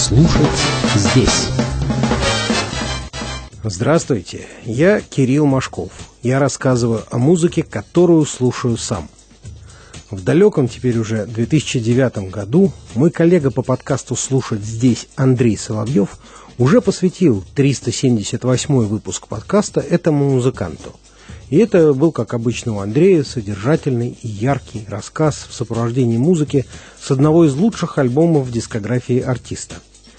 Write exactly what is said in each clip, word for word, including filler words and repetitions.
Слушать здесь. Здравствуйте, я Кирилл Машков. Я рассказываю о музыке, которую слушаю сам. В далеком теперь уже две тысячи девятом году мой коллега по подкасту «Слушать здесь» Андрей Соловьев уже посвятил триста семьдесят восьмой выпуск подкаста этому музыканту. И это был, как обычно у Андрея, содержательный и яркий рассказ в сопровождении музыки с одного из лучших альбомов в дискографии артиста.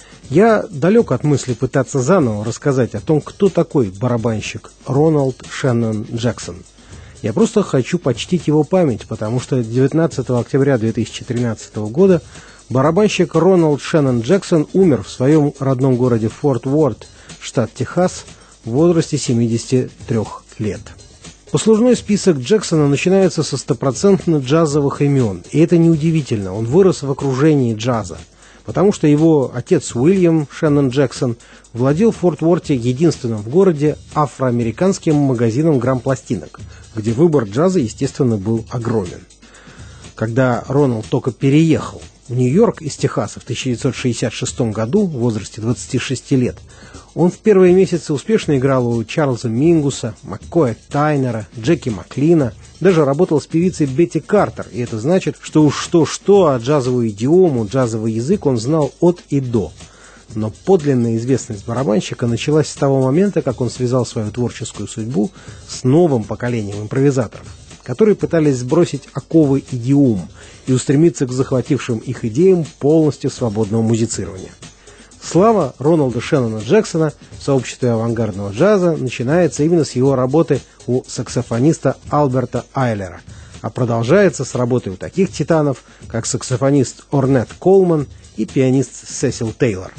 Я далек от мысли пытаться заново рассказать о том, кто такой барабанщик Роналд Шеннон Джексон. Я просто хочу почтить его память, потому что девятнадцатого октября две тысячи тринадцатого года барабанщик Роналд Шеннон Джексон умер в своем родном городе Форт Уорт, штат Техас, в возрасте семидесяти трёх лет. Послужной список Джексона начинается со стопроцентно джазовых имен, и это неудивительно, он вырос в окружении джаза, потому что его отец Уильям Шеннон Джексон владел в Форт Уорте единственным в городе афроамериканским магазином грамм-пластинок, где выбор джаза, естественно, был огромен. Когда Роналд только переехал в Нью-Йорк из Техаса в тысяча девятьсот шестьдесят шестом году в возрасте двадцати шести лет, он в первые месяцы успешно играл у Чарльза Мингуса, Маккоя Тайнера, Джеки Маклина, даже работал с певицей Бетти Картер, и это значит, что уж что-что, а джазовую идиому, джазовый язык он знал от и до. Но подлинная известность барабанщика началась с того момента, как он связал свою творческую судьбу с новым поколением импровизаторов, которые пытались сбросить оковы идиом и устремиться к захватившим их идеям полностью свободного музицирования. Слава Роналда Шеннона Джексона в сообществе авангардного джаза начинается именно с его работы у саксофониста Альберта Айлера, а продолжается с работы у таких титанов, как саксофонист Орнет Колман и пианист Сесил Тейлор.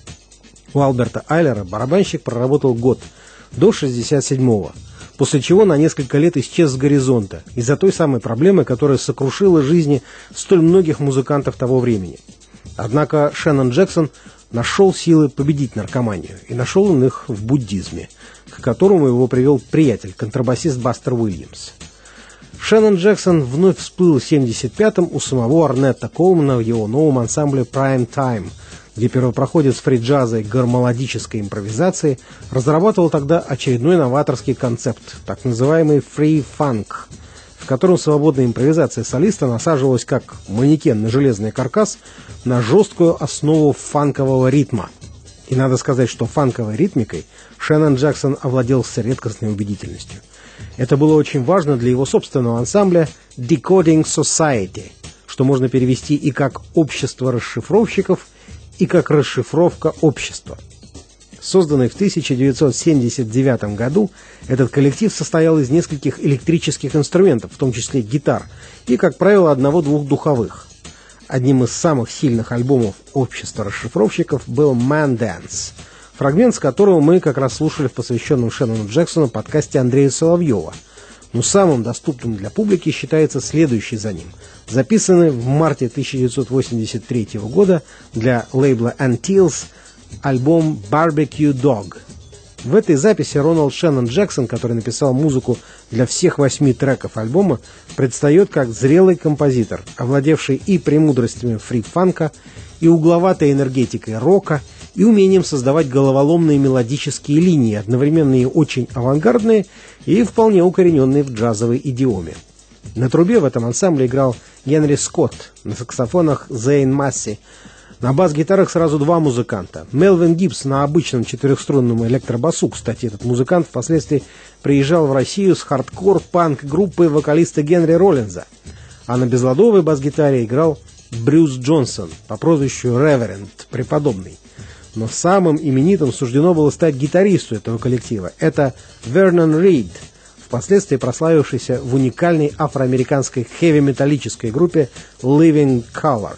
У Альберта Айлера барабанщик проработал год, до шестьдесят седьмого, после чего на несколько лет исчез с горизонта из-за той самой проблемы, которая сокрушила жизни столь многих музыкантов того времени. Однако Шеннон Джексон нашел силы победить наркоманию, и нашел он их в буддизме, к которому его привел приятель, контрабасист Бастер Уильямс. Шеннон Джексон вновь всплыл в семьдесят пятом у самого Орнетта Колмана в его новом ансамбле Prime Time, где первопроходец фри-джаза и гармолодической импровизации разрабатывал тогда очередной новаторский концепт, так называемый free funk, в котором свободная импровизация солиста насаживалась как манекен на железный каркас на жесткую основу фанкового ритма. И надо сказать, что фанковой ритмикой Шеннон Джексон овладел с редкостной убедительностью. Это было очень важно для его собственного ансамбля Decoding Society, что можно перевести и как «общество расшифровщиков», и как «расшифровка общества». Созданный в тысяча девятьсот семьдесят девятом году, этот коллектив состоял из нескольких электрических инструментов, в том числе гитар, и, как правило, одного-двух духовых. Одним из самых сильных альбомов общества расшифровщиков был «Man Dance», фрагмент с которого мы как раз слушали в посвященном Шеннону Джексону подкасте Андрея Соловьева. Но самым доступным для публики считается следующий за ним, записанный в марте тысяча девятьсот восемьдесят третьего года для лейбла Antilles альбом «Barbecue Dog». В этой записи Роналд Шеннон Джексон, который написал музыку для всех восьми треков альбома, предстает как зрелый композитор, овладевший и премудростями фри-фанка, и угловатой энергетикой рока, и умением создавать головоломные мелодические линии, одновременно и очень авангардные, и вполне укорененные в джазовой идиоме. На трубе в этом ансамбле играл Генри Скотт, на саксофонах Зейн Масси, на бас-гитарах сразу два музыканта. Мелвин Гибс на обычном четырехструнном электробасу. Кстати, этот музыкант впоследствии приезжал в Россию с хардкор-панк-группой вокалиста Генри Роллинза. А на безладовой бас-гитаре играл Брюс Джонсон по прозвищу Реверенд, преподобный. Но самым именитым суждено было стать гитаристу этого коллектива. Это Вернон Рид, впоследствии прославившийся в уникальной афроамериканской хэви-металлической группе Living Colour.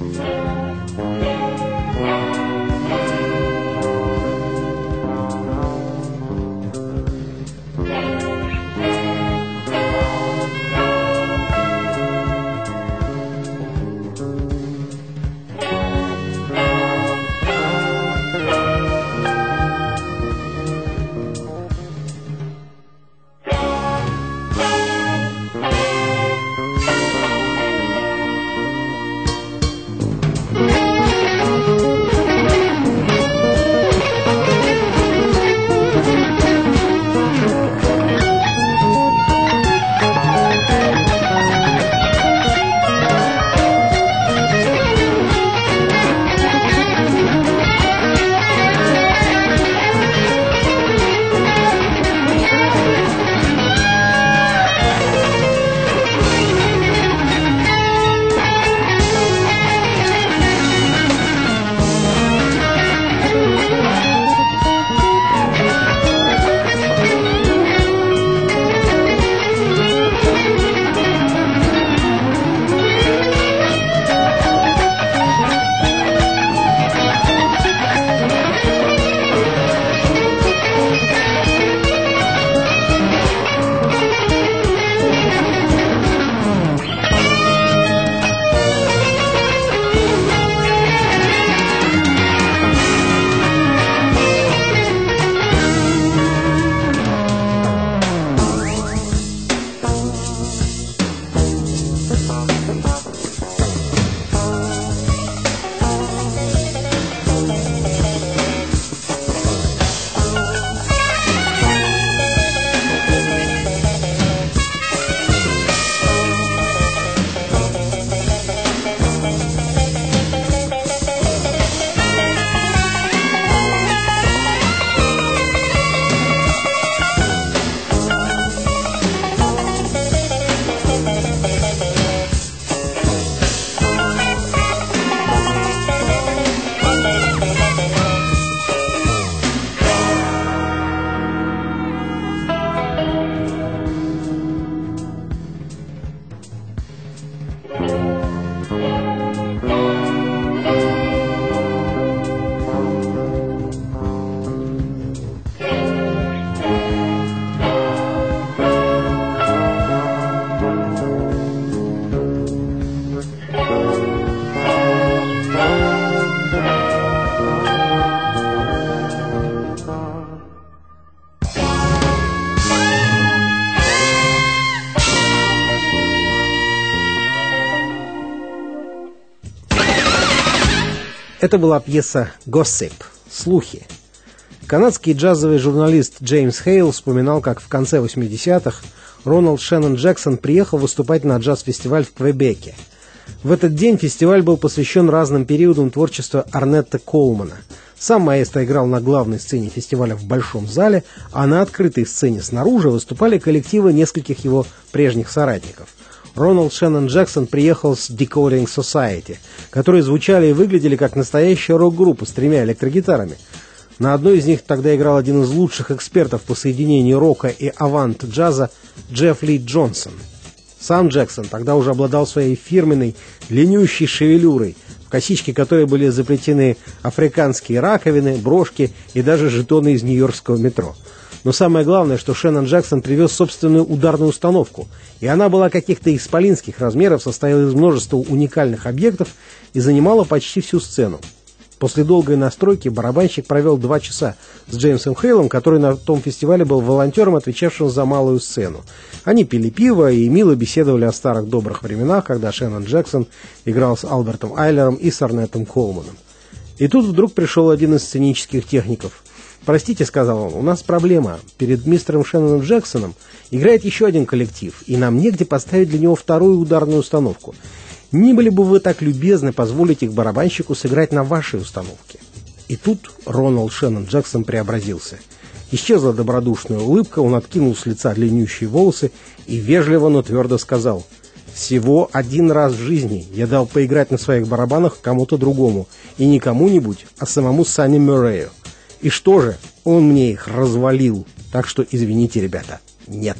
Это была пьеса «Gossip» – «Слухи». Канадский джазовый журналист Джеймс Хейл вспоминал, как в конце восьмидесятых Роналд Шеннон Джексон приехал выступать на джаз-фестиваль в Квебеке. В этот день фестиваль был посвящен разным периодам творчества Орнетта Коулмана. Сам маэстро играл на главной сцене фестиваля в большом зале, а на открытой сцене снаружи выступали коллективы нескольких его прежних соратников. Роналд Шеннон Джексон приехал с Decoding Society, которые звучали и выглядели как настоящая рок-группа с тремя электрогитарами. На одной из них тогда играл один из лучших экспертов по соединению рока и авант-джаза Джефф Ли Джонсон. Сам Джексон тогда уже обладал своей фирменной длиннющей шевелюрой, в косички которой были заплетены африканские раковины, брошки и даже жетоны из нью-йоркского метро. Но самое главное, что Шеннон Джексон привез собственную ударную установку, и она была каких-то исполинских размеров, состояла из множества уникальных объектов и занимала почти всю сцену. После долгой настройки барабанщик провел два часа с Джеймсом Хейлом, который на том фестивале был волонтером, отвечавшим за малую сцену. Они пили пиво и мило беседовали о старых добрых временах, когда Шеннон Джексон играл с Альбертом Айлером и с Орнеттом Коулманом. И тут вдруг пришел один из сценических техников. «Простите», — сказал он, — «у нас проблема. Перед мистером Шенноном Джексоном играет еще один коллектив, и нам негде поставить для него вторую ударную установку. Не были бы вы так любезны позволить их барабанщику сыграть на вашей установке?» И тут Роналд Шеннон Джексон преобразился. Исчезла добродушная улыбка, он откинул с лица длиннющие волосы и вежливо, но твердо сказал: «Всего один раз в жизни я дал поиграть на своих барабанах кому-то другому, и не кому-нибудь, а самому Санни Мюррею. И что же, он мне их развалил, так что извините, ребята, нет».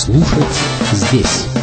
Слушать здесь.